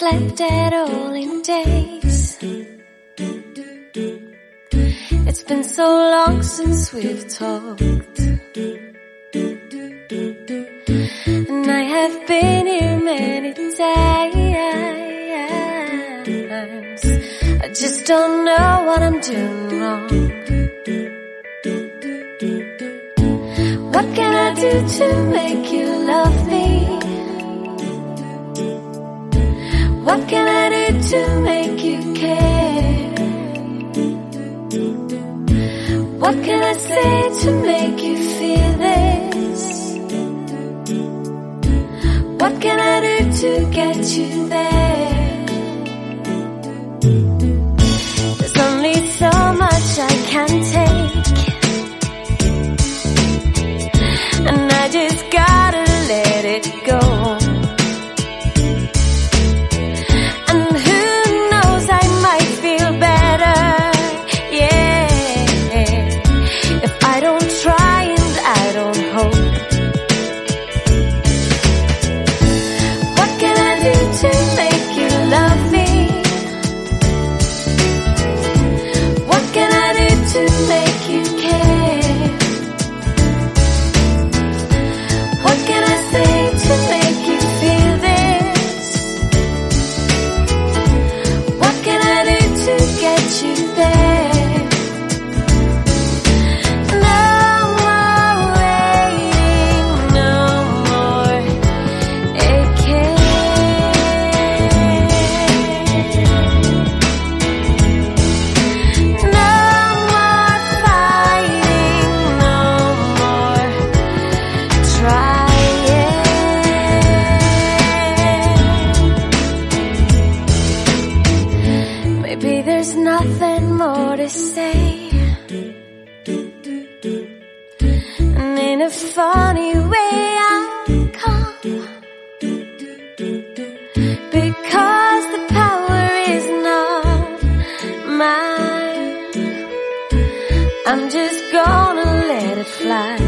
slept at all in days. It's been so long since we've talked, and I have been here many times. I just don't know what I'm doing wrong. What can I do to make you love me? What can I do to make you care? What can I say to make you feel this? What can I do to get you there? There's only so much I can take, and I just gotta let it go. And who knows, I might feel better, yeah, if I don't try and I don't hope. What can I do to make you love me? What can I do to make you care? What can I say to make you feel this? What can I do to get you there? No more waiting, no more aching. No more fighting, no more trying. Maybe there's nothing more to say, and in a funny way I'll come, because the power is not mine. I'm just gonna let it fly.